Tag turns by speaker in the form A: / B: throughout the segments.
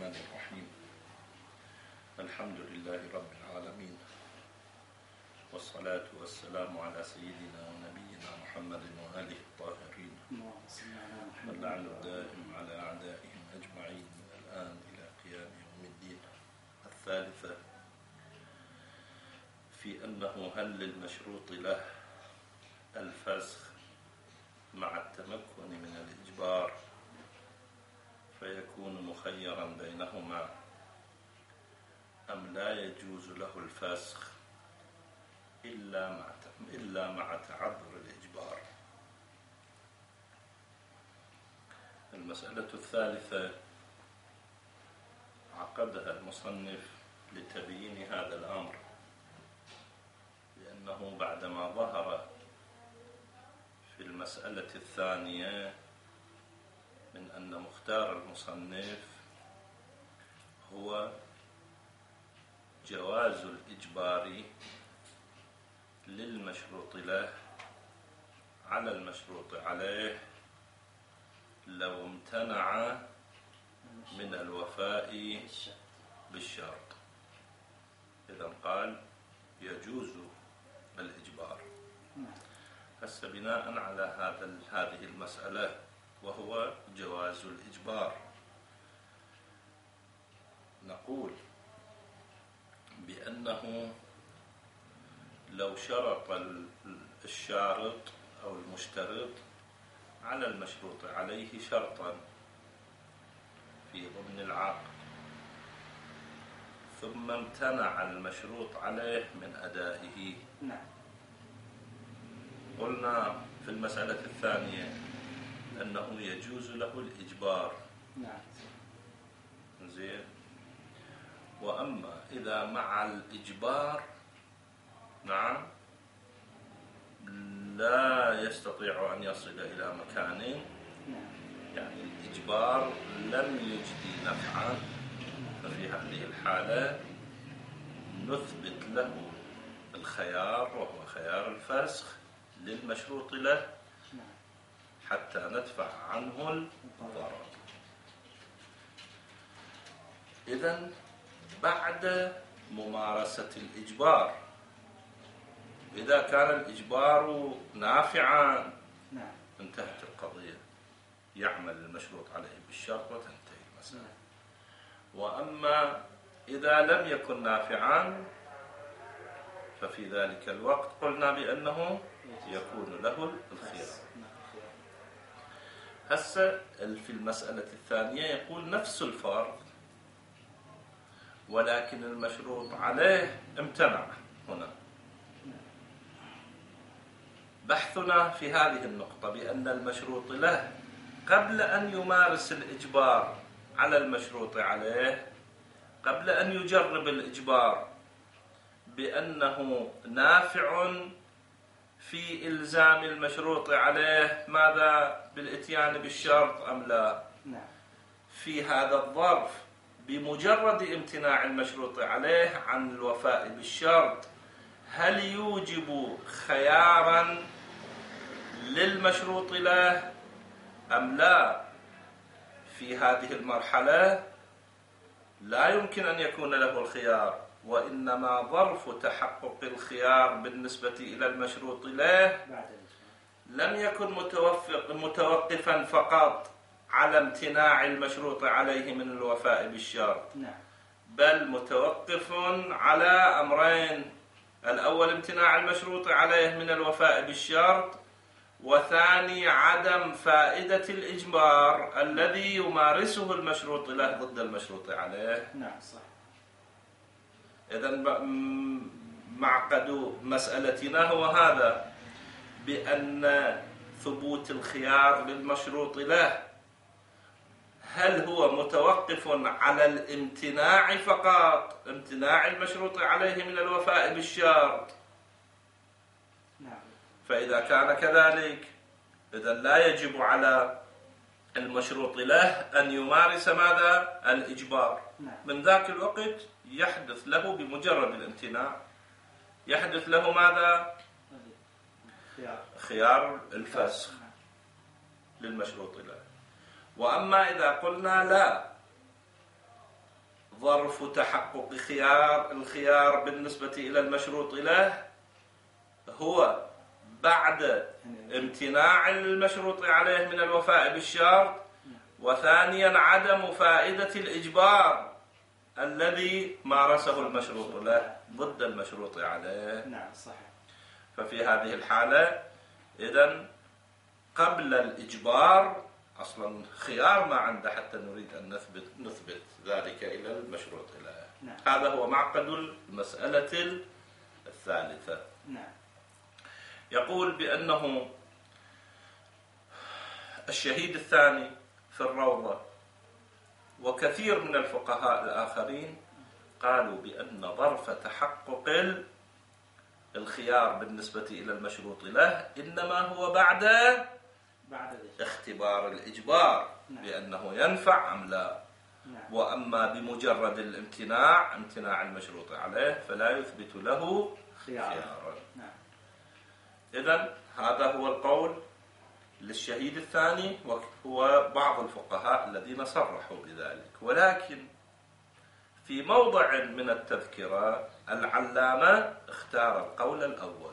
A: الرحمن الرحيم. الحمد لله رب العالمين، والصلاة والسلام على سيدنا ونبينا محمد وآله الطاهرين، واللعن الدائم على أعدائهم أجمعين من الآن إلى قيام يوم الدين. الثالثة في أنه هل للمشروط له الفسخ مع التمكن من الإجبار فيكون مخيرا بينهما، أم لا يجوز له الفسخ إلا مع تعذر الإجبار. المسألة الثالثة عقدها المصنف لتبيين هذا الأمر، لأنه بعدما ظهر في المسألة الثانية من أن مختار المصنف هو جواز الإجبار للمشروط له على المشروط عليه لو امتنع من الوفاء بالشرط. إذا قال يجوز الإجبار. هسه بناء على هذه المسألة وهو جواز الإجبار، نقول بأنه لو شرط الشارط أو المشترط على المشروط عليه شرطا في ضمن العقد، ثم امتنع المشروط عليه من أدائه، قلنا في المسألة الثانية أنه يجوز له الإجبار. زين. وأما إذا مع الإجبار لا يستطيع أن يصل إلى مكان، يعني الإجبار لم يجدي نفعا، ففي هذه الحالة نثبت له الخيار وهو خيار الفسخ للمشروط له حتى ندفع عنه الضرر. إذن بعد ممارسة الإجبار، إذا كان الإجبار نافعا انتهت القضية، يعمل المشروط عليه بالشرط وتنتهي المسألة. وأما إذا لم يكن نافعا ففي ذلك الوقت قلنا بأنه يكون له الخيار. هسه في المسألة الثانية يقول نفس الفرض، ولكن المشروط عليه امتنع. هنا بحثنا في هذه النقطة بأن المشروط له قبل أن يمارس الإجبار على المشروط عليه، قبل أن يجرب الإجبار بأنه نافع في إلزام المشروط عليه ماذا بالإتيان بالشرط أم لا. في هذا الظرف بمجرد امتناع المشروط عليه عن الوفاء بالشرط هل يوجب خيارا للمشروط له أم لا؟ في هذه المرحلة لا يمكن أن يكون له الخيار، وإنما ظرف تحقق الخيار بالنسبة إلى المشروط له لم يكن متوقفا فقط على امتناع المشروط عليه من الوفاء بالشرط، بل متوقف على أمرين: الأول امتناع المشروط عليه من الوفاء بالشرط، وثاني عدم فائدة الإجبار الذي يمارسه المشروط له ضد المشروط عليه.
B: صح.
A: إذن معقد مسألتنا هو هذا، بأن ثبوت الخيار للمشروط له هل هو متوقف على الامتناع فقط، امتناع المشروط عليه من الوفاء بالشرط؟ فإذا كان كذلك إذن لا يجب على المشروط له أن يمارس ماذا؟ الإجبار. من ذاك الوقت يحدث له بمجرد الامتناع يحدث له ماذا؟ خيار الفسخ للمشروط له. وأما إذا قلنا لا، ظرف تحقق الخيار بالنسبة إلى المشروط له هو بعد امتناع المشروط عليه من الوفاء بالشرط، وثانيا عدم فائدة الإجبار الذي مارسه المشروط له ضد المشروط عليه.
B: نعم صحيح.
A: ففي هذه الحالة إذن قبل الإجبار أصلا خيار ما عنده حتى نريد أن نثبت ذلك إلى المشروط له.
B: نعم.
A: هذا هو معقد المسألة الثالثة.
B: نعم.
A: يقول بأنه الشهيد الثاني في الروضة وكثير من الفقهاء الآخرين قالوا بأن ظرف تحقق الخيار بالنسبة إلى المشروط له إنما هو بعد اختبار الإجبار بأنه ينفع أم لا. وأما بمجرد امتناع المشروط عليه فلا يثبت له خيارا. إذن هذا هو القول للشهيد الثاني، وهو بعض الفقهاء الذين صرحوا بذلك. ولكن في موضع من التذكرة العلامة اختار القول الأول،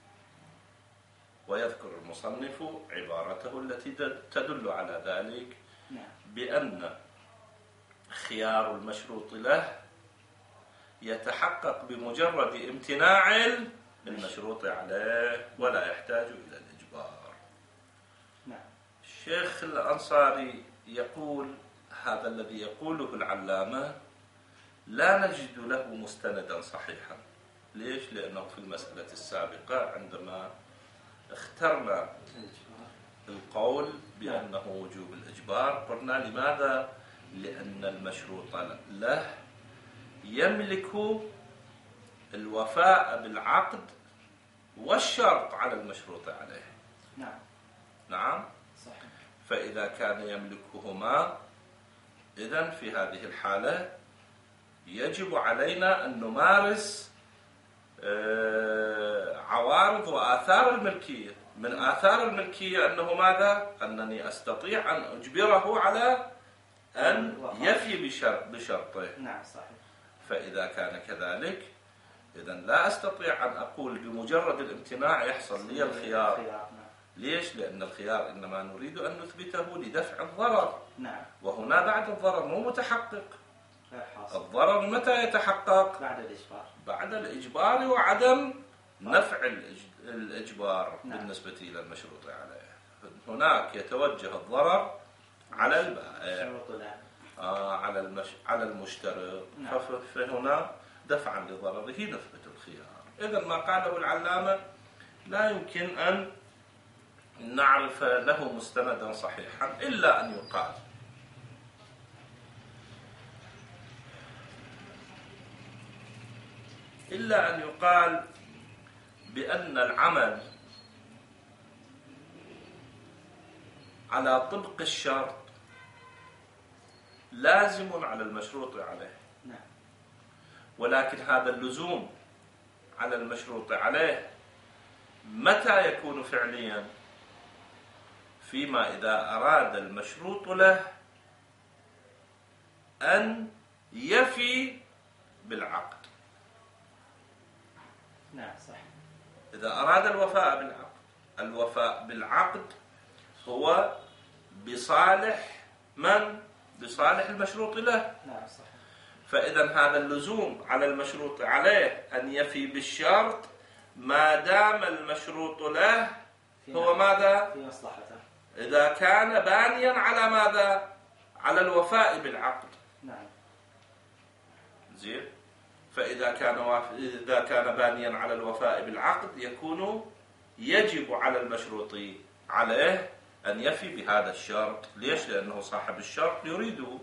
A: ويذكر المصنف عبارته التي تدل على ذلك بأن خيار المشروط له يتحقق بمجرد امتناع المشروط عليه ولا يحتاج إلى الإجبار. الشيخ الأنصاري يقول هذا الذي يقوله العلامة لا نجد له مستندا صحيحا. ليش؟ لأنه في المسألة السابقة عندما اخترنا القول بأنه وجوب الإجبار قلنا لماذا؟ لأن المشروط له يملك الوفاء بالعقد والشرط على المشروط عليه. نعم
B: صحيح.
A: فإذا كان يملكهما إذن في هذه الحالة يجب علينا أن نمارس عوارض وآثار الملكية. من آثار الملكية أنه ماذا؟ أنني أستطيع أن أجبره على أن يفي بشرطه.
B: نعم صحيح.
A: فإذا كان كذلك إذن لا أستطيع أن أقول بمجرد الامتناع يحصل لي الخيار. ليش؟ لأن الخيار إنما نريد أن نثبته لدفع الضرر. وهنا بعد الضرر مو متحقق. الضرر متى يتحقق؟ بعد الإجبار وعدم نفع الإجبار بالنسبة إلى المشروط عليه. هناك يتوجه الضرر على البائع على المشترط. فهنا دفعا لضرره نثبت الخيار. إذن ما قاله العلامة لا يمكن أن نعرف له مستندا صحيحا إلا أن يقال بأن العمل على طبق الشرط لازم على المشروط عليه. ولكن هذا اللزوم على المشروط عليه متى يكون فعليا؟ فيما إذا أراد المشروط له أن يفي بالعقد.
B: صح.
A: إذا أراد الوفاء بالعقد هو بصالح من؟ بصالح المشروط له.
B: صح.
A: فإذا هذا اللزوم على المشروط عليه أن يفي بالشرط ما دام المشروط له هو ماذا؟
B: في مصلحته.
A: إذا كان بانيا على ماذا؟ على الوفاء بالعقد. زين. فإذا كان بانيا على الوفاء بالعقد يجب على المشروط عليه أن يفي بهذا الشرط. ليش؟ لأنه صاحب الشرط يريده.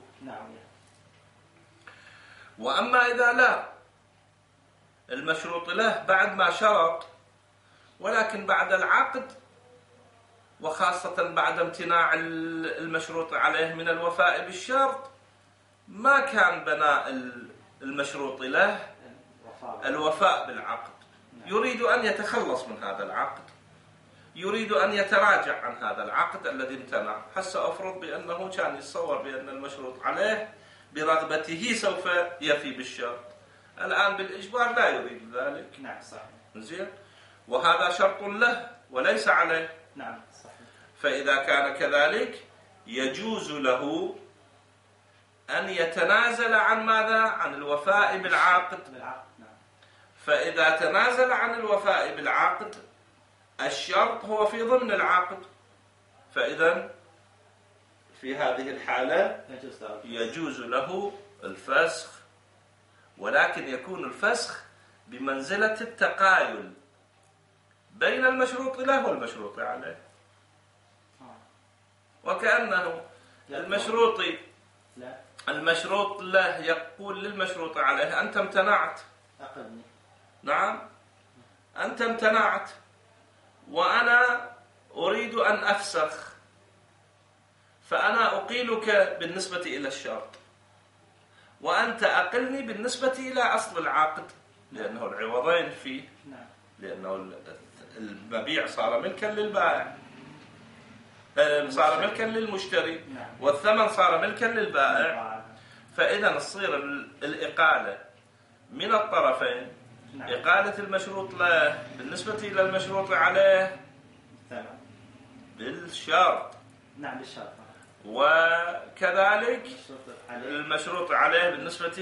A: وأما إذا لا المشروط له بعد ما شرط ولكن بعد العقد وخاصة بعد امتناع المشروط عليه من الوفاء بالشرط ما كان بناء المشروط له الوفاء بالعقد، يريد أن يتخلص من هذا العقد، يريد أن يتراجع عن هذا العقد الذي امتنع. هسه أفرض بأنه كان يتصور بأن المشروط عليه برغبته سوف يفي بالشرط. الآن بالإجبار لا يريد ذلك.
B: نعم صحيح.
A: زين. وهذا شرط له وليس عليه.
B: نعم صحيح.
A: فإذا كان كذلك يجوز له أن يتنازل عن ماذا؟ عن الوفاء بالعقد.
B: نعم.
A: فإذا تنازل عن الوفاء بالعقد الشرط هو في ضمن العقد، فإذا في هذه الحالة يجوز له الفسخ، ولكن يكون الفسخ بمنزلة التقايل بين المشروط له والمشروط عليه. وكأنه المشروط له يقول للمشروط عليه أنت امتنعت. نعم، أنت امتنعت وأنا أريد أن أفسخ، فأنا أقيلك بالنسبة إلى الشرط، وأنت أقلني بالنسبة إلى أصل العقد، لأنه العوضين فيه، لأنه المبيع صار ملكا للبائع، صار ملكا للمشتري، والثمن صار ملكا للبائع. فإذا تصير الإقالة من الطرفين، إقالة المشروط له بالنسبة إلى المشروط عليه بالشرط.
B: نعم بالشرط.
A: وكذلك المشروط عليه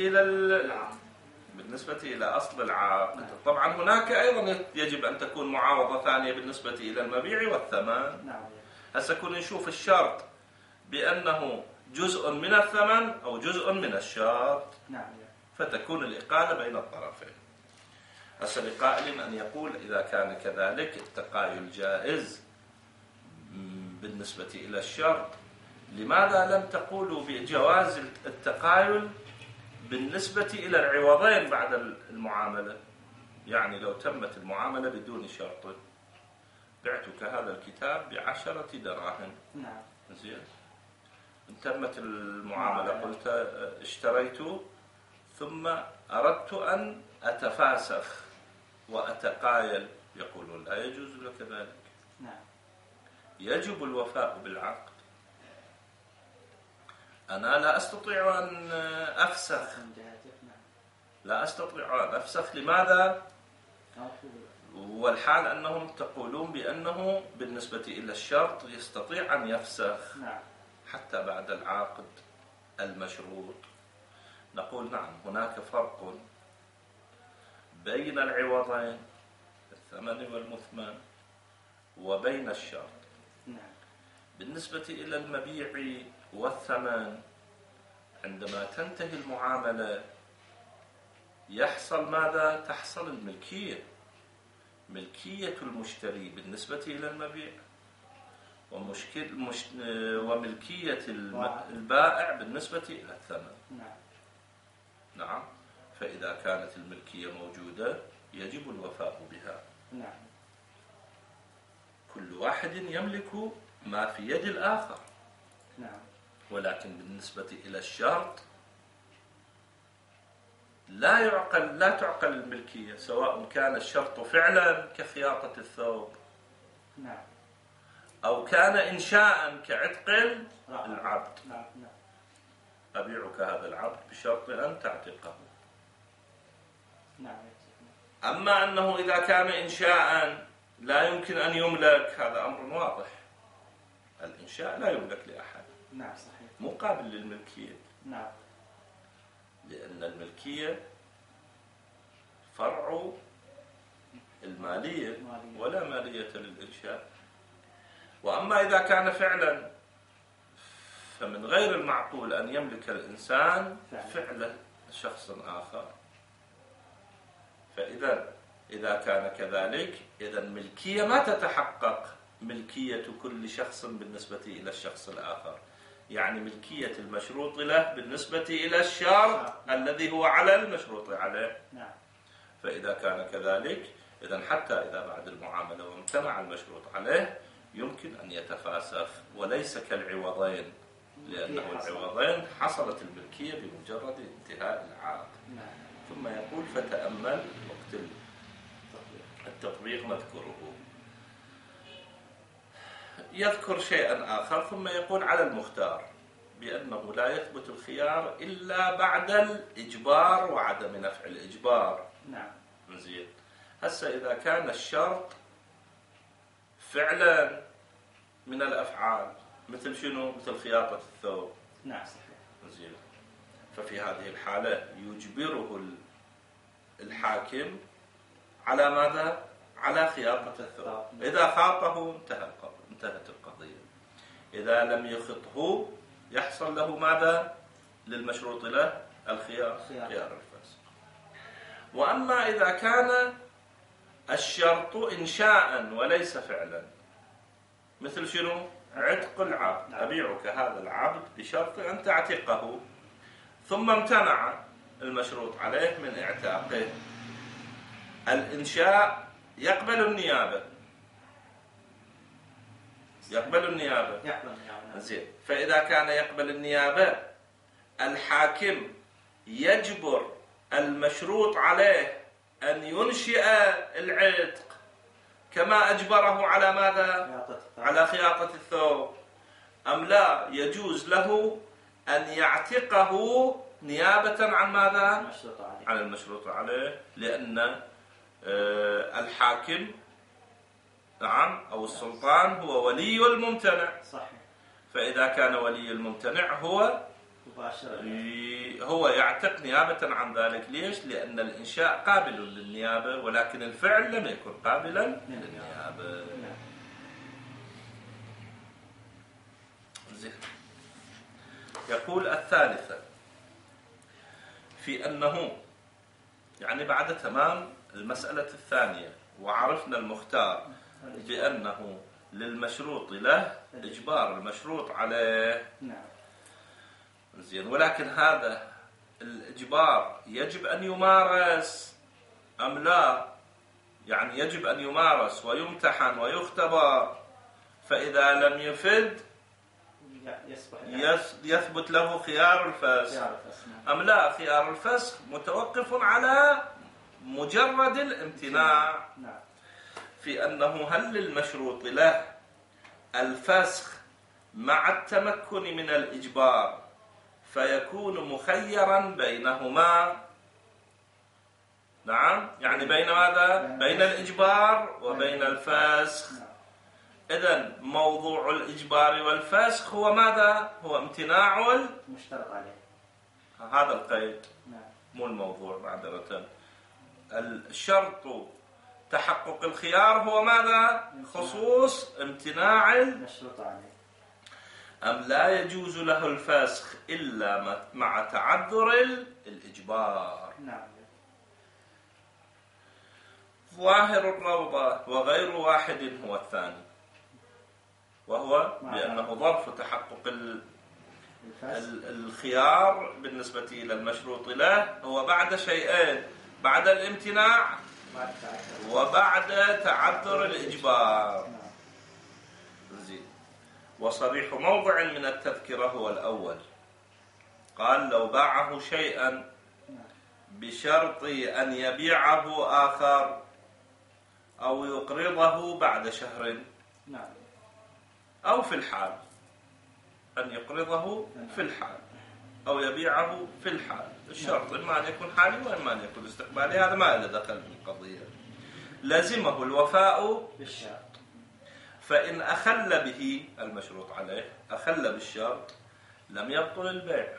A: بالنسبة إلى أصل العقد. طبعا هناك أيضا يجب أن تكون معاوضة ثانية بالنسبة إلى المبيع والثمن. هسه كنا نشوف الشرط بأنه جزء من الثمن أو جزء من الشرط، فتكون الإقالة بين الطرفين. هسه لقائل أن يقول إذا كان كذلك التقايل جائز بالنسبة إلى الشرط، لماذا لم تقولوا بجواز التقايل بالنسبة إلى العوضين بعد المعاملة؟ يعني لو تمت المعاملة بدون شرط، بعتك هذا الكتاب ب10 دراهم. زين. تمت المعاملة، قلت اشتريت ثم أردت أن أتفاسخ وأتقايل، يقولون لا يجوز لك ذلك. يجب الوفاء بالعقد. أنا لا أستطيع أن أفسخ، لا أستطيع أن أفسخ. لماذا؟ والحال أنهم تقولون بأنه بالنسبة إلى الشرط يستطيع أن يفسخ حتى بعد العقد المشروط. نقول نعم، هناك فرق بين العوضين الثمن والمثمن وبين الشرط. بالنسبة إلى المبيع والثمن عندما تنتهي المعاملة يحصل ماذا؟ تحصل الملكية، ملكية المشتري بالنسبة إلى المبيع، وملكية البائع بالنسبة إلى الثمن. نعم. فإذا كانت الملكية موجودة يجب الوفاء بها. كل واحد يملك ما في يد الآخر. ولكن بالنسبة إلى الشرط لا تعقل الملكية، سواء كان الشرط فعلا كخياطة الثوب أو كان إنشاء كعتق العبد. أبيعك هذا العبد بشرط أن تعتقه. أما أنه إذا كان إنشاء لا يمكن أن يملك، هذا أمر واضح. الإنشاء لا يملك لأحد.
B: صحيح.
A: مقابل للملكية. لأن الملكية فرع المالية ولا مالية للإنشاء. وأما إذا كان فعلا فمن غير المعقول أن يملك الإنسان فعل شخص آخر. إذا كان كذلك إذا الملكية ما تتحقق ملكية كل شخص بالنسبة إلى الشخص الآخر، يعني ملكية المشروط له بالنسبة إلى الشرط الذي هو على المشروط عليه. فإذا كان كذلك إذا حتى إذا بعد المعاملة وامتنع المشروط عليه يمكن أن يتفاسخ، وليس كالعوضين، لأنه العوضين حصلت الملكية بمجرد انتهاء العقد. ثم يقول فتأمل وقت التطبيق نذكره. يذكر شيئا آخر ثم يقول على المختار. بأنه لا يثبت الخيار إلا بعد الإجبار وعدم نفع الإجبار.
B: نعم.
A: زين. هسه إذا كان الشرط فعلا من الأفعال مثل شنو؟ مثل خياطة الثوب.
B: نعم صحيح.
A: زين. ففي هذه الحالة يجبره الحاكم على ماذا؟ على خياطة الثوب. إذا خاطه انتهت القضية. إذا لم يخطه يحصل له ماذا؟ للمشروط له الخيار، خيار الفاسق. وأما إذا كان الشرط إنشاء وليس فعلا، مثل شنو؟ عتق العبد. أبيعك هذا العبد بشرط أن تعتقه، ثم امتنع المشروط عليه من اعتاقه. الإنشاء يقبل النيابة. يقبل النيابة. زين. فإذا كان يقبل النيابة، الحاكم يجبر المشروط عليه أن ينشئ العتق كما أجبره على ماذا؟ على خياطة الثوب، أم لا يجوز له أن يعتقه نيابة عن ماذا؟ عن المشروط عليه، لأن الحاكم نعم أو السلطان هو ولي الممتنع.
B: صحيح.
A: فإذا كان ولي الممتنع هو يعتق نيابة عن ذلك. ليش؟ لأن الإنشاء قابل للنيابة، ولكن الفعل لم يكن قابلا للنيابة. زين. يقول الثالثة في أنه يعني بعد تمام المسألة الثانية وعرفنا المختار بأنه للمشروط له إجبار المشروط عليه.
B: نعم.
A: زين. ولكن هذا الإجبار يجب أن يمارس أم لا؟ يعني يجب أن يمارس ويمتحن ويختبر، فإذا لم يفد يثبت له خيار الفسخ أم لا؟ خيار الفسخ متوقف على مجرد الامتناع. في أنه هل للمشروط له الفسخ مع التمكن من الإجبار فيكون مخيرا بينهما. نعم، يعني بين ماذا؟ بين الإجبار وبين الفسخ. إذن موضوع الإجبار والفسخ هو ماذا؟ هو امتناع
B: المشترط عليه.
A: هذا القيد مو الموضوع معذرة. الشرط تحقق الخيار هو ماذا؟ خصوص امتناع
B: المشروط عليه.
A: أم لا يجوز له الفسخ إلا مع تعذر الإجبار.
B: نعم.
A: ظاهر الروضة وغير واحد هو الثاني، وهو بأنه ظرف تحقق الخيار بالنسبة إلى المشروط له هو بعد شيئين: بعد الامتناع وبعد تعذر الإجبار. زين. وصريح موضع من التذكرة هو الأول. قال: لو باعه شيئا بشرط أن يبيعه آخر أو يقرضه بعد شهر، أو في الحال، أن يقرضه في الحال أو يبيعه في الحال. الشرط إما أن يكون حالي وإما أن يكون استقبالي، هذا ما له دخل بالقضية. لزمه الوفاء بالشرط، فإن أخل به المشروط عليه، أخل بالشرط، لم يبطل البيع.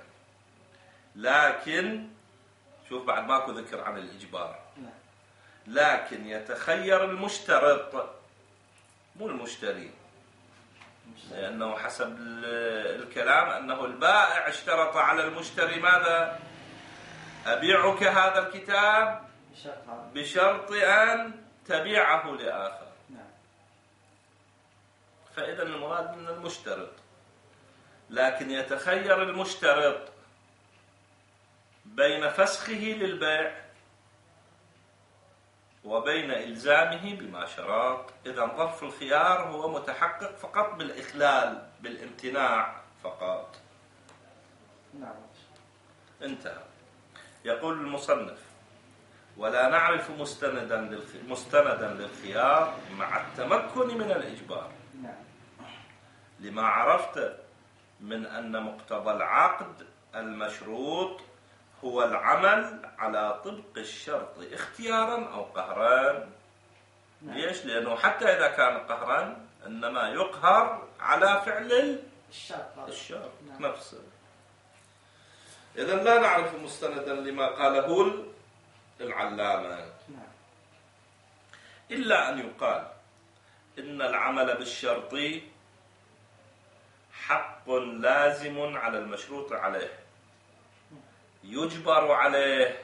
A: لكن شوف بعد ماكو ذكر عن الإجبار، لكن يتخير المشترط مو المشتري، لأنه حسب الكلام أنه البائع اشترط على المشتري ماذا؟ أبيعك هذا الكتاب بشرط أن تبيعه لآخر. فإذا المراد من المشترط، لكن يتخير المشترط بين فسخه للبيع وبين إلزامه بما شرط. إذا ظرف الخيار هو متحقق فقط بالإخلال، بالامتناع فقط. انتهى. يقول المصنف: ولا نعرف مستندا للخيار مع التمكن من الإجبار، لما عرفت من أن مقتضى العقد المشروط هو العمل على طبق الشرط اختيارا أو قهرا. ليش؟ لأنه حتى إذا كان قهرا إنما يقهر على فعل الشرط نفسه. إذن لا نعرف مستندا لما قاله العلامة إلا أن يقال إن العمل بالشرط حق لازم على المشروط عليه، يجبر عليه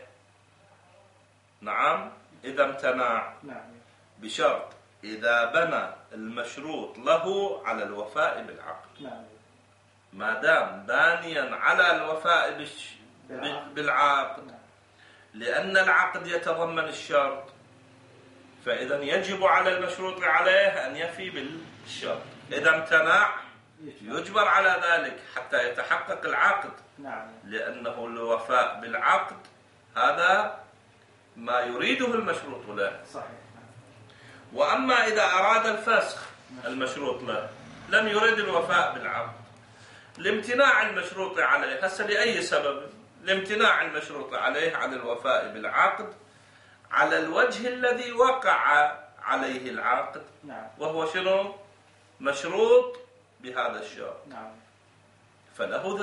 A: نعم إذا امتنع، بشرط إذا بنى المشروط له على الوفاء بالعقد. ما دام بانيا على الوفاء بالعقد، لأن العقد يتضمن الشرط، فإذا يجب على المشروط عليه أن يفي بالشرط. إذا امتنع يجبر على ذلك حتى يتحقق العقد، لأنه الوفاء بالعقد هذا ما يريده المشروط له. وأما إذا أراد الفسخ المشروط له لم يريد الوفاء بالعقد، لامتناع المشروط عليه هسه لأي سبب، لامتناع المشروط عليه عن الوفاء بالعقد على الوجه الذي وقع عليه العقد، وهو شنو؟ مشروط بهذا الشرط، فله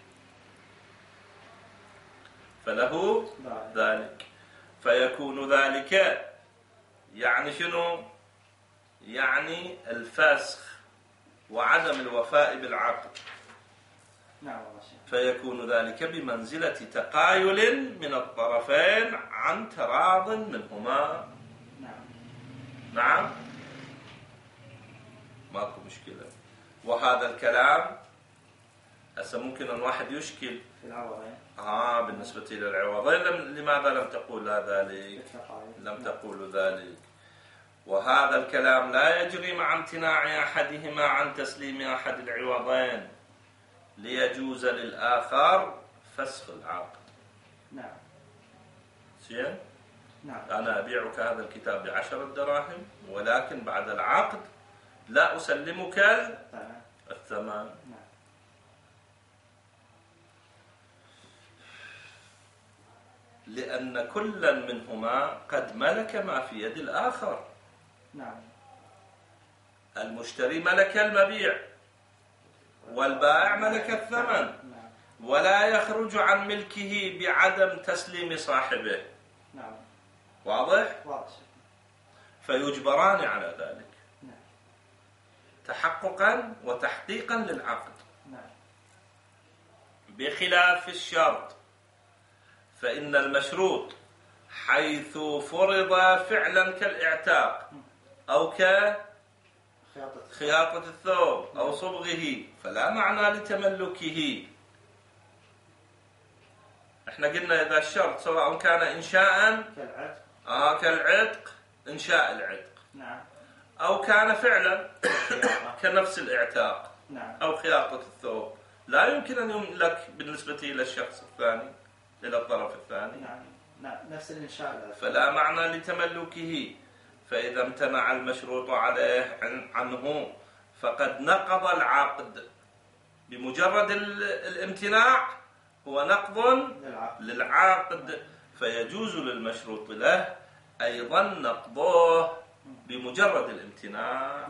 A: ذلك فيكون ذلك يعني شنو؟ يعني الفسخ وعدم الوفاء بالعقد، فيكون ذلك بمنزلة تقايل من الطرفين عن تراض منهما. نعم ماكو مشكلة. وهذا الكلام هسه ممكن أن واحد يشكل
B: في العوضين
A: بالنسبة إلى العوضين لماذا لم تقول ذلك؟ لم تقول ذلك. وهذا الكلام لا يجري مع امتناع أحدهما عن تسليم أحد العوضين ليجوز للآخر فسخ العقد. زين؟ أنا أبيعك هذا الكتاب ب10 دراهم، ولكن بعد العقد لا أسلمك الثمن. لأن كلا منهما قد ملك ما في يد الآخر. المشتري ملك المبيع والبائع ملك الثمن، ولا يخرج عن ملكه بعدم تسليم صاحبه. واضح؟ فيجبران على ذلك تحققا وتحقيقا للعقد. بخلاف الشرط، فإن المشروط حيث فرض فعلا كالإعتاق أو كخياطة الثوب أو صبغه فلا معنى لتملكه. احنا قلنا إذا الشرط سواء كان إنشاء كالعتق إنشاء العتق، أو كان فعلا كنفس الإعتاق أو خياطة الثوب، لا يمكن أن يملك بالنسبة إلى الشخص الثاني، إلى الطرف الثاني.
B: نفس الإنشاء،
A: فلا معنى لتملكه. فإذا امتنع المشروط عليه عنه فقد نقض العقد. بمجرد الامتناع هو نقض للعقد، فيجوز للمشروط له أيضا نقضه بمجرد الامتناع.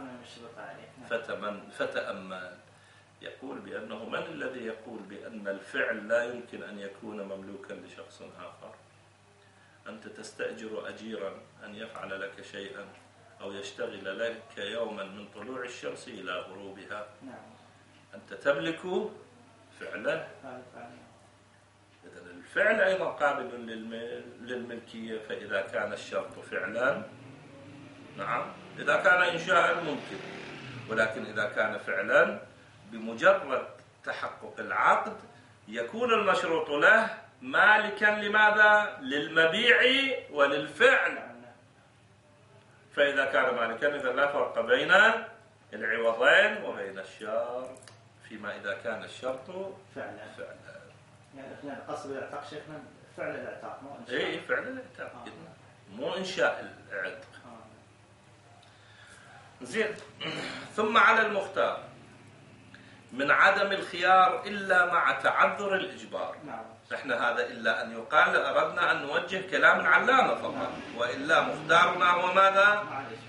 A: فتأمل. يقول بأنه من الذي يقول بأن الفعل لا يمكن أن يكون مملوكا لشخص آخر؟ أنت تستأجر أجيرا أن يفعل لك شيئا أو يشتغل لك يوما من طلوع الشمس إلى غروبها. أنت تملك فعله. إذن الفعل أيضا قابل للملكية. فإذا كان الشرط فعلا نعم، إذا كان إنشاء ممكن، ولكن إذا كان فعلا بمجرد تحقق العقد يكون المشروط له مالكا. لماذا؟ للمبيع وللفعل. فإذا كان مالكا إذا لا فرق بين العوضين وبين الشرط، فيما إذا كان الشرط فعلا.
B: يعني احنا قصد الاعتاق شيخنا فعل الاعتاق مو انشاء.
A: اي فعل الاعتاق مو انشاء العتق. زين. ثم على المختار من عدم الخيار إلا مع تعذر الإجبار.
B: نعم.
A: احنا هذا إلا أن يقال أردنا أن نوجه كلام العلامة فقط، وإلا مختارنا هو ماذا؟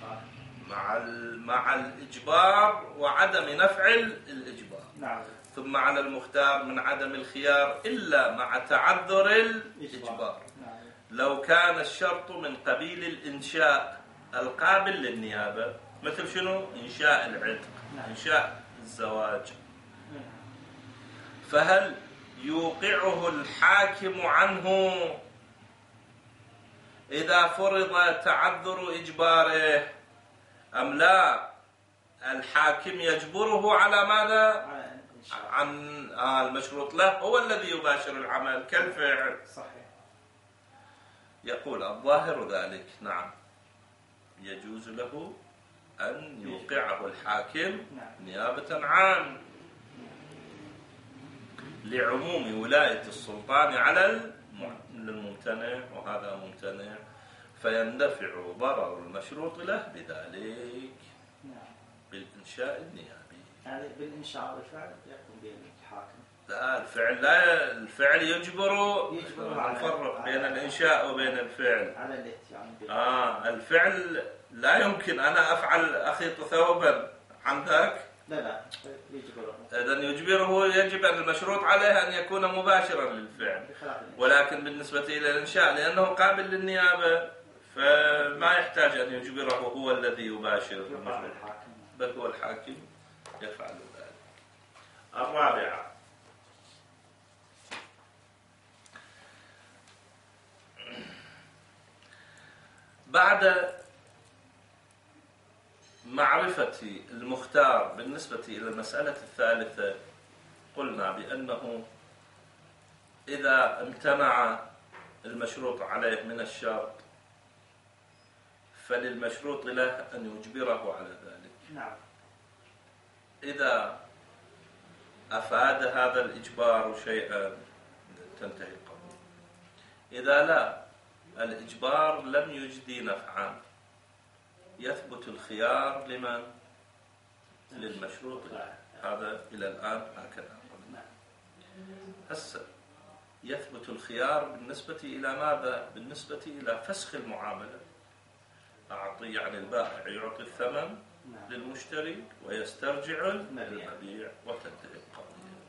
A: مع الإجبار وعدم نفع الإجبار.
B: نعم.
A: ثم على المختار من عدم الخيار إلا مع تعذر الإجبار.
B: نعم.
A: لو كان الشرط من قبيل الإنشاء القابل للنيابة، مثل شنو؟ إنشاء العتق، إنشاء الزواج، فهل يوقعه الحاكم عنه إذا فرض تعذر إجباره أم لا؟ الحاكم يجبره على ماذا؟ عن المشروط له هو الذي يباشر العمل كالفعل.
B: صحيح.
A: يقول الظاهر ذلك نعم يجوز له أن يوقعه الحاكم نيابة عنه لعموم ولاية السلطان على الممتنع، وهذا ممتنع، فيندفع ضرر المشروط له بذلك بالإنشاء النيابي.
B: يعني بالإنشاء والفعل يقوم به الحاكم.
A: لا الفعل يجبر نفرق بين الإنشاء وبين الفعل.
B: على الاتيان.
A: الفعل لا يمكن أنا أفعل أخيط ثوبا عندك.
B: لا يجبره.
A: إذن يجبره يجب أن المشروط عليه أن يكون مباشرا للفعل، ولكن بالنسبة إلى الإنشاء لأنه قابل للنيابة فما يحتاج أن يجبره هو الذي يباشر المشروط، بل هو الحاكم يفعل ذلك. الرابعة بعد معرفة المختار بالنسبة إلى المسألة الثالثة قلنا بأنه إذا امتنع المشروط عليه من الشرط فللمشروط له أن يجبره على ذلك.
B: نعم.
A: إذا أفاد هذا الإجبار شيئا تنتهي القضية. إذا لا الإجبار لم يجدي نفعا يثبت الخيار لمن؟ للمشروط له. هذا إلى الآن هكذا قلنا. هسه يثبت الخيار بالنسبة إلى ماذا؟ بالنسبة إلى فسخ المعاملة. أعطي يعني البائع يعطي الثمن للمشتري ويسترجع المبيع وتنتهي القضية.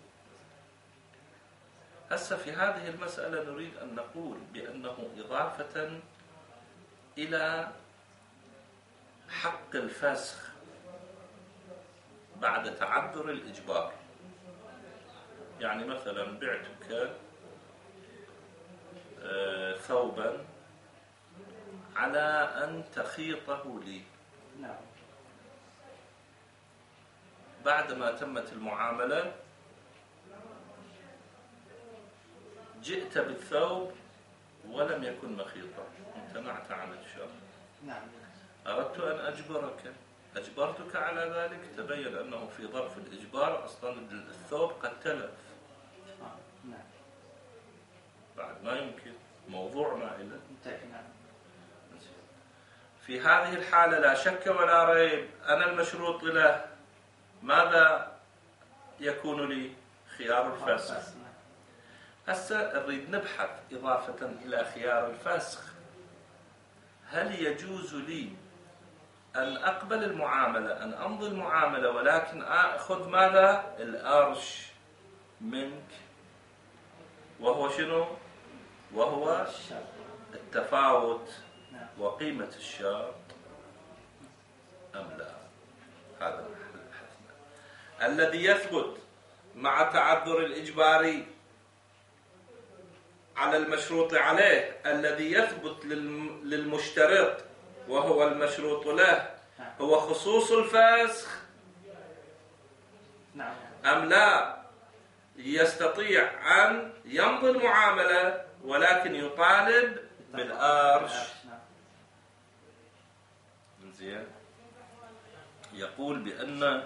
A: هسه في هذه المسألة نريد أن نقول بأنه إضافة إلى حق الفسخ بعد تعذر الإجبار، يعني مثلا بعتك ثوبا على أن تخيطه لي.
B: نعم.
A: بعدما تمت المعاملة جئت بالثوب ولم يكن مخيطا، امتنعت عن الشرط.
B: نعم.
A: أردت أن أجبرتك على ذلك، تبين أنه في ظرف الإجبار أصلا الثوب قد تلف.
B: نعم.
A: بعد ما يمكن موضوع مائلة.
B: نعم.
A: في هذه الحالة لا شك ولا ريب أنا المشروط له ماذا يكون لي؟ خيار الفسخ. هسه نريد نبحث إضافة إلى خيار الفسخ، هل يجوز لي أن أقبل المعاملة، أن أمضي المعاملة، ولكن أخذ ماذا؟ الأرش منك، وهو شنو؟ وهو التفاوت وقيمة الشرط أم لا؟ هذا محل بحثنا. الذي يثبت مع تعذر الإجباري على المشروط عليه، الذي يثبت للمشترط وهو المشروط له، هو خصوص الفسخ أم لا؟ يستطيع أن يمضي المعاملة ولكن يطالب بالأرش. زين. يقول بأن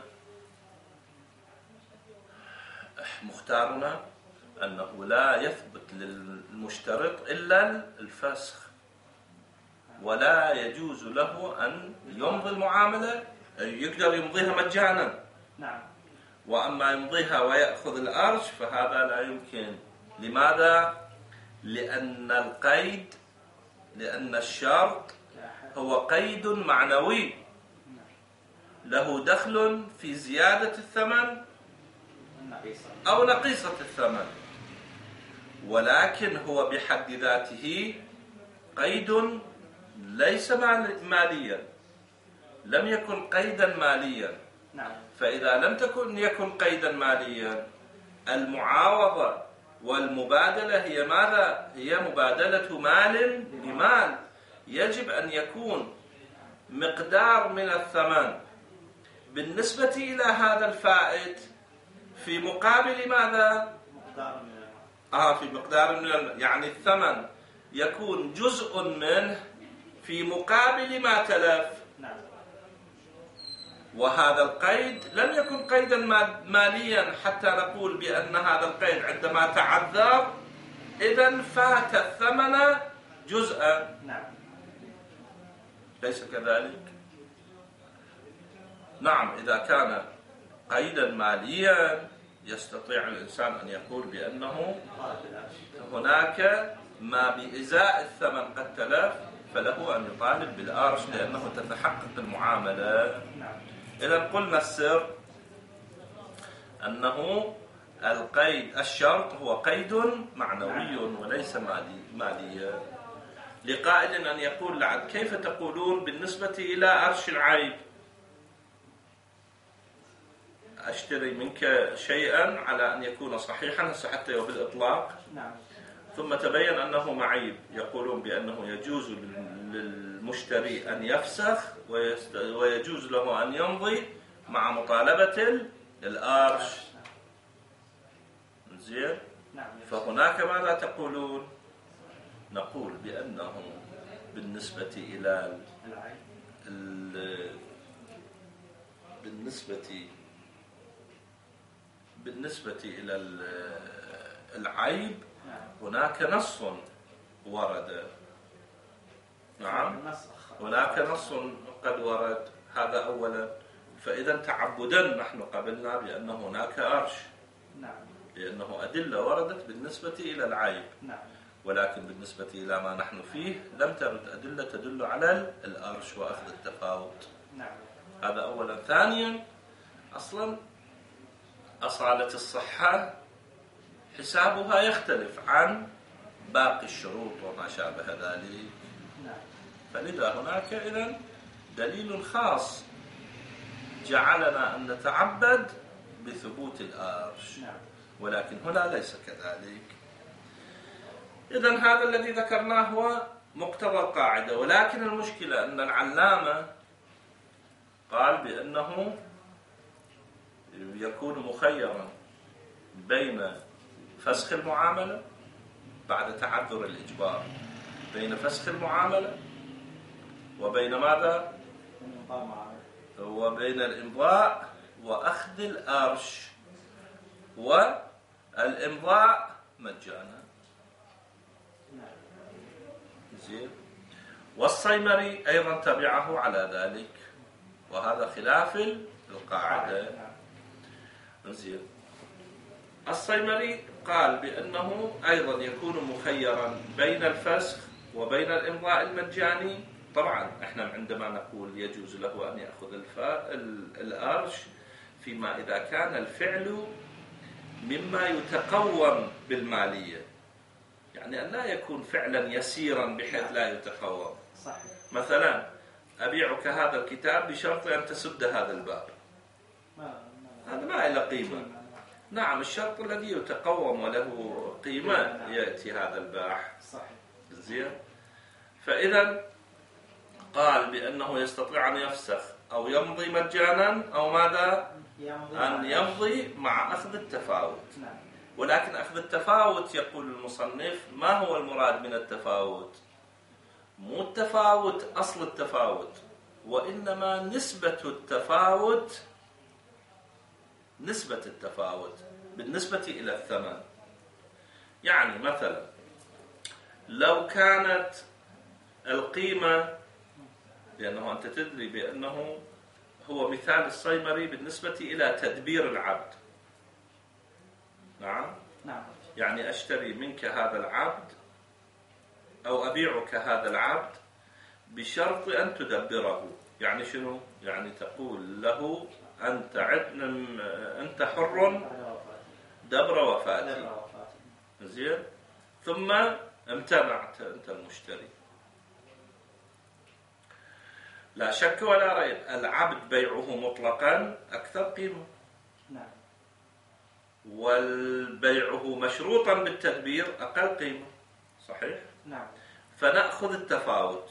A: مختارنا أنه لا يثبت للمشترط إلا الفسخ، ولا يجوز له أن يمضي المعاملة، يقدر يمضيها مجانا.
B: نعم.
A: وأما يمضيها ويأخذ الأرش فهذا لا يمكن. لماذا؟ لأن الشرط هو قيد معنوي له دخل في زيادة الثمن أو نقيصة الثمن، ولكن هو بحد ذاته قيد ليس ماليا، لم يكن قيدا ماليا. فإذا لم يكن قيدا ماليا، المعاوضة والمبادلة هي ماذا؟ هي مبادلة مال بمال. يجب أن يكون مقدار من الثمن بالنسبة إلى هذا الفائت في مقابل ماذا؟ في مقدار من يعني الثمن يكون جزء منه في مقابل ما تلف. وهذا القيد لم يكن قيدا ماليا حتى نقول بأن هذا القيد عندما تعذر إذن فات الثمن جزءا. ليس كذلك؟ نعم، إذا كان قيدا ماليا يستطيع الإنسان أن يقول بأنه هناك ما بإزاء الثمن قد تلف فله أن يطالب بالأرش لأنه تتحقق المعاملة. إذا قلنا السر أنه الشرط هو قيد معنوي وليس ماليا. لقائل أن يقول كيف تقولون بالنسبة إلى أرش العيب؟ أشتري منك شيئا على أن يكون صحيحا حتى وبالإطلاق، ثم تبين أنه معيب، يقولون بأنه يجوز للمشتري أن يفسخ ويجوز له أن يمضي مع مطالبة الأرش. زين؟ فهناك ماذا تقولون؟ نقول بأنه بالنسبة إلى العيب هناك نص ورد. نعم، هناك نص قد ورد. هذا أولا. فإذا تعبدا نحن قبلنا بأن هناك أرش، لأنه أدلة وردت بالنسبة إلى العيب، ولكن بالنسبة إلى ما نحن فيه لم ترد أدلة تدل على الأرش وأخذ التفاوت. هذا أولا. ثانيا، أصلا أصالة الصحة حسابها يختلف عن باقي الشروط وما شابه ذلك. فلذا هناك إذن دليل خاص جعلنا أن نتعبد بثبوت الأرش، ولكن هنا ليس كذلك. إذن هذا الذي ذكرناه هو مقتضى القاعدة، ولكن المشكلة أن العلامة قال بأنه يكون مخيرا بين فسخ المعاملة بعد تعذر الإجبار، بين فسخ المعاملة وبين ماذا؟ وبين الإمضاء وأخذ الأرش، والإمضاء مجانا. زين. والصيمري أيضا تبعه على ذلك، وهذا خلاف القاعدة. زين. الصيمري قال بأنه أيضا يكون مخيرا بين الفسخ وبين الإمضاء المجاني. طبعا احنا عندما نقول يجوز له أن يأخذ الأرش فيما إذا كان الفعل مما يتقوم بالمالية، يعني أن لا يكون فعلا يسيرا بحيث لا يتقوم. مثلا أبيعك هذا الكتاب بشرط أن تسد هذا الباب، هذا ما له قيمة. نعم، الشرط الذي يتقوم وله قيمة يأتي هذا الباح. زين. فإذا قال بأنه يستطيع أن يفسخ أو يمضي مجانا أو ماذا؟ أن يمضي مع أخذ التفاوت. ولكن أخذ التفاوت يقول المصنف ما هو المراد من التفاوت؟ مو التفاوت أصل التفاوت، وإنما نسبة التفاوت بالنسبة إلى الثمن. يعني مثلا لو كانت القيمة، لأنه أنت تدري بأنه هو مثال الصيمري بالنسبة إلى تدبير العبد. نعم. يعني أشتري منك هذا العبد أو أبيعك هذا العبد بشرط أن تدبره. يعني شنو؟ يعني تقول له أنت حر دبر وفاتي. زين. ثم امتنعت أنت المشتري. لا شك ولا ريب العبد بيعه مطلقا أكثر قيمة. والبيعه مشروطا بالتدبير أقل قيمة. صحيح؟ فنأخذ التفاوت،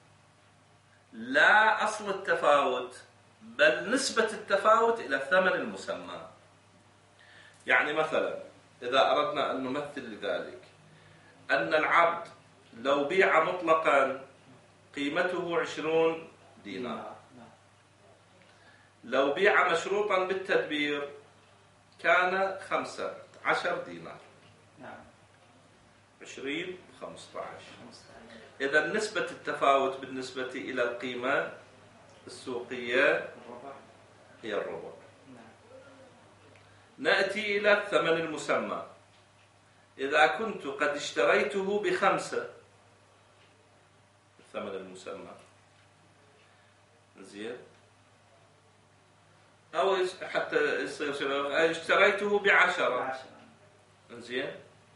A: لا أصل التفاوت بل نسبة التفاوت إلى الثمن المسمى. يعني مثلا إذا أردنا أن نمثل لذلك أن العبد لو بيع مطلقا قيمته 20 دينار، لو بيع مشروطا بالتدبير كان 15 دينار. 20 15. إذا نسبة التفاوت بالنسبة إلى القيمة السوقية هي الربع. نأتي إلى الثمن المسمى. إذا كنت قد اشتريته ب5 الثمن المسمى، زين، أو حتى يصير اشتريته ب10، زين،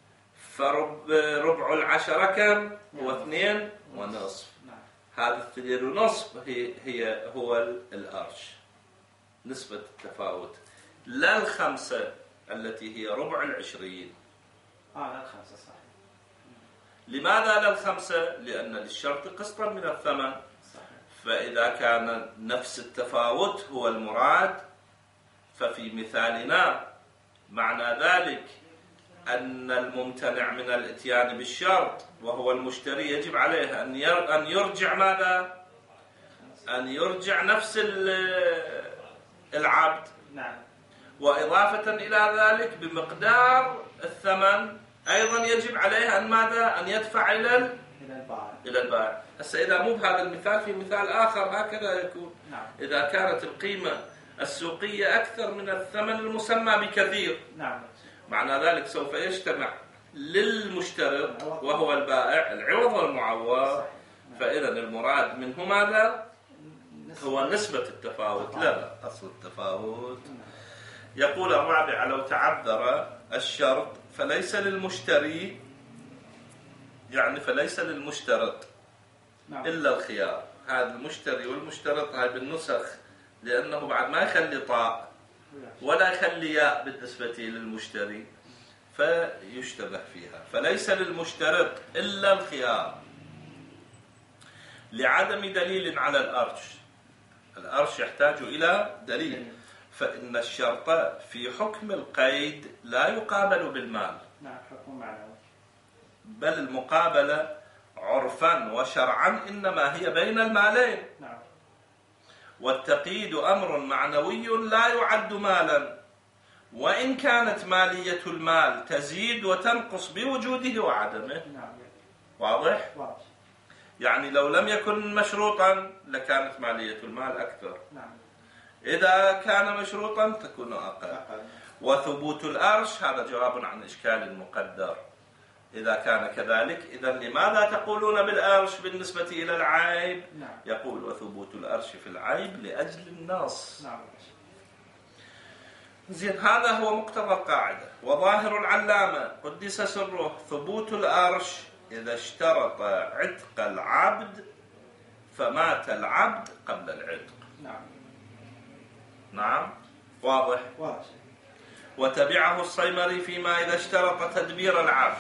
A: فربع 10 كم؟ هو 2.5. هذا 2.5 هو الأرش، نسبة التفاوت، لا 5 التي هي ربع 20.
B: لا 5 صحيح.
A: لماذا لا 5؟ لأن للشرط قسطا من الثمن. فإذا كان نفس التفاوت هو المراد ففي مثالنا معنى ذلك أن الممتنع من الاتيان بالشرط وهو المشتري يجب عليه أن يرجع ماذا؟ أن يرجع نفس العبد. وإضافة إلى ذلك بمقدار الثمن أيضا يجب عليه أن ماذا؟ أن يدفع إلى البائع. هسه إذا مو بهذا المثال في مثال آخر هكذا يكون. إذا كانت القيمة السوقية أكثر من الثمن المسمى بكثير، معنى ذلك سوف يجتمع للمشترط وهو البائع العوض والمعوض. فإذا المراد منه ماذا؟ هو نسبة التفاوت لا أصل التفاوت. يقول الرابع: لو تعذر الشرط فليس للمشتري، يعني فليس للمشترط إلا الخيار. هذا المشتري والمشترط هاي بالنسخ، لأنه بعد ما يخلي طاء ولا يخلي ياء بالنسبة للمشتري فيشتبه فيها. فليس للمشترط إلا الخيار لعدم دليل على الأرش. الأرش يحتاج إلى دليل، فإن الشرط في حكم القيد لا يقابل بالمال،
B: حكم معنوي،
A: بل المقابلة عرفا وشرعا إنما هي بين المالين. والتقييد أمر معنوي لا يعد مالا، وإن كانت مالية المال تزيد وتنقص بوجوده وعدمه. واضح؟ يعني لو لم يكن مشروطا لكانت مالية المال أكثر، إذا كان مشروطا تكون أقل. وثبوت الأرش هذا جواب عن إشكال مقدر. إذا كان كذلك إذا لماذا تقولون بالأرش بالنسبة إلى العيب؟ يقول: وثبوت الأرش في العيب لأجل النص. زين، هذا هو مقتضى القاعدة. وظاهر العلامة قدس سره ثبوت الأرش إذا اشترط عتق العبد فمات العبد قبل العتق. نعم، واضح. وتبعه الصيمري فيما إذا اشترط تدبير العبد.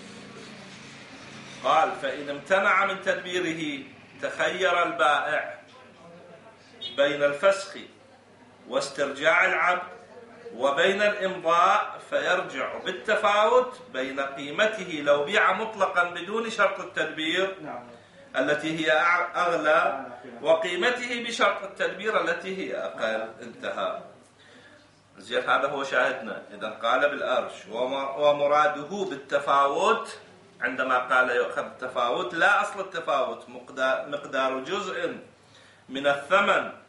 A: قال: فإن امتنع من تدبيره تخير البائع بين الفسخ واسترجاع العبد وبين الإمضاء، فيرجع بالتفاوت بين قيمته لو بيع مطلقا بدون شرط التدبير التي هي أغلى وقيمته بشرط التدبير التي هي أقل. انتهى. زين، هذا هو شاهدنا. إذا قال بالأرش ومراده بالتفاوت عندما قال يؤخذ التفاوت لا أصل التفاوت، مقدار جزء من الثمن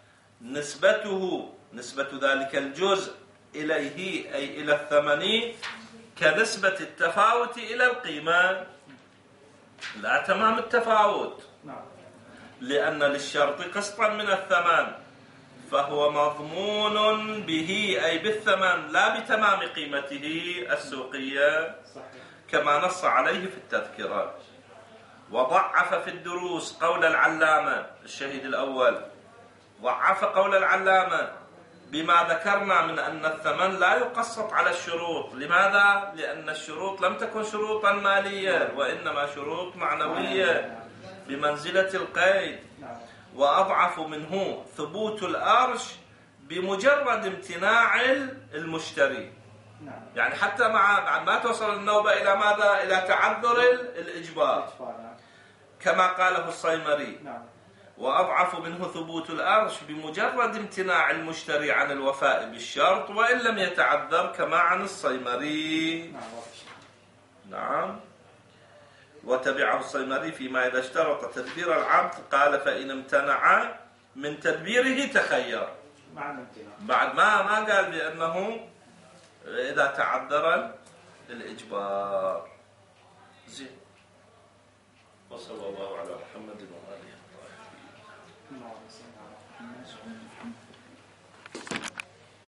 A: نسبة ذلك الجزء إليه أي إلى الثمن كنسبة التفاوت إلى القيمة، لا تمام التفاوت، لأن للشرط قسطا من الثمن، فهو مضمون به أي بالثمن لا بتمام قيمته السوقية كما نص عليه في التذكرة. وضعف في الدروس قول العلامة الشهيد الأول، ضعف قول العلامة بما ذكرنا من أن الثمن لا يقسط على الشروط. لماذا؟ لأن الشروط لم تكن شروطا مالية وإنما شروط معنوية بمنزلة القيد. وأضعف منه ثبوت الأرش بمجرد امتناع المشتري، يعني حتى مع ما توصل النوبة إلى ماذا؟ إلى تعذر الإجبار كما قاله الصيمري. وأضعف منه ثبوت الأرش بمجرد امتناع المشتري عن الوفاء بالشرط وإن لم يتعذر كما عن الصيمري. نعم. وتبعه الصيمري فيما إذا اشترط تدبير العبد قال فإن امتنع من تدبيره تخير، بعد ما قال بأنه إذا تعذر الإجبار. زين. وصلى الله على محمد وآله الطاهرين.